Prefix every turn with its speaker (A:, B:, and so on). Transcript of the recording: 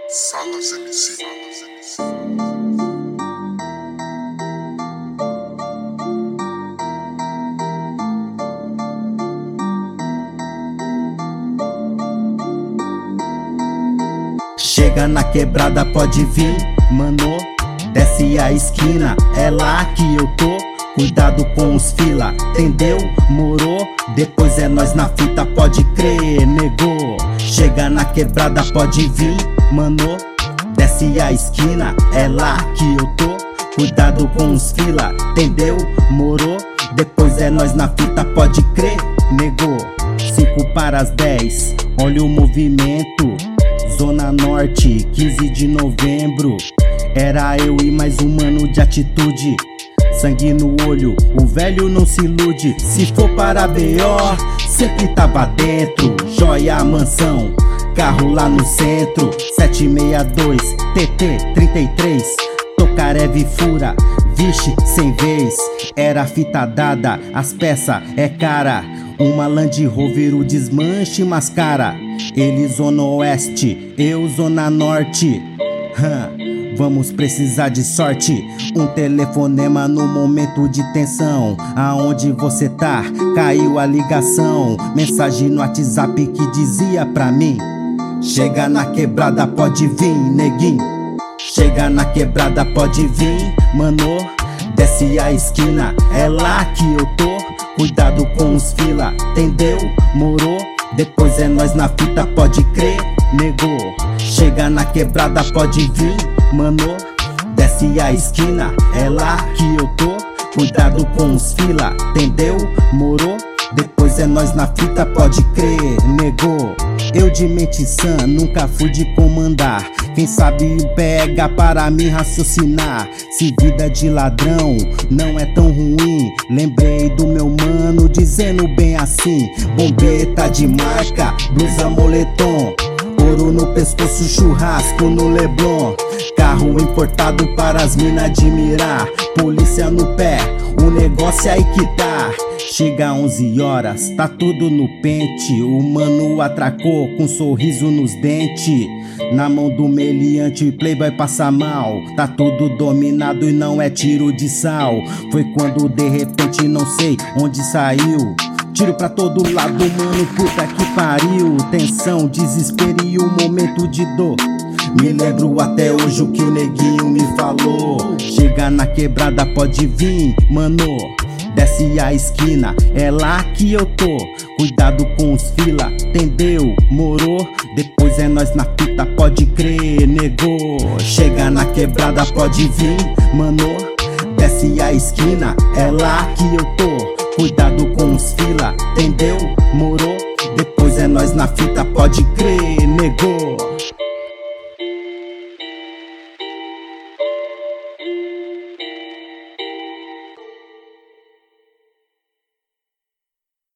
A: Salas MC.
B: Chega na quebrada, pode vir, mano. Desce a esquina, é lá que eu tô. Cuidado com os fila, entendeu? Morou? Depois é nós na fita, pode crer, negou. Chega na quebrada, pode vir, mano. Desce a esquina, é lá que eu tô. Cuidado com os fila, entendeu? Morou? Depois é nós na fita, pode crer, negou. 5 para as 10, olha o movimento. Zona Norte, 15 de novembro. Era eu e mais um mano de atitude. Sangue no olho, o velho não se ilude. Se for para BO, sempre tava dentro. Joia mansão, carro lá no centro. 762, TT 33. Tokarev fura, vixe, sem vez. Era fita dada, as peças é cara. Uma Land Rover, o desmanche mascara. Ele zona oeste, eu zona norte. Vamos precisar de sorte. Um telefonema no momento de tensão. Aonde você tá? Caiu a ligação. Mensagem no WhatsApp que dizia pra mim: chega na quebrada, pode vir, neguinho. Chega na quebrada, pode vir, mano. Desce a esquina, é lá que eu tô. Cuidado com os fila, entendeu? Morou? Depois é nós na fita, pode crer, negou. Chega na quebrada, pode vir, mano. Desce a esquina, é lá que eu tô. Cuidado com os fila, entendeu? Morou? Depois é nós na fita, pode crer, negou. Eu de mente sã, nunca fui de comandar. Quem sabe pega para me raciocinar. Se vida de ladrão não é tão ruim, lembrei do meu mano dizendo bem assim: bombeta de marca, blusa moletom, ouro no pescoço, churrasco no Leblon. Carro importado para as minas admirar. Polícia no pé, o negócio aí que tá. Chega 11 horas, tá tudo no pente. O mano atracou com um sorriso nos dentes. Na mão do meliante, playboy passa mal. Tá tudo dominado e não é tiro de sal. Foi quando de repente não sei onde saiu. Tiro pra todo lado, mano, puta que pariu. Tensão, desespero e um momento de dor. Me lembro até hoje o que o neguinho me falou. Chega na quebrada, pode vir, mano. Desce a esquina, é lá que eu tô. Cuidado com os fila, entendeu? Morou? Depois é nós na fita, pode crer, negou. Chega na quebrada, pode vir, mano. Desce a esquina, é lá que eu tô. Cuidado com os fila, entendeu? Morou? Depois é nós na fita, pode crer, negou.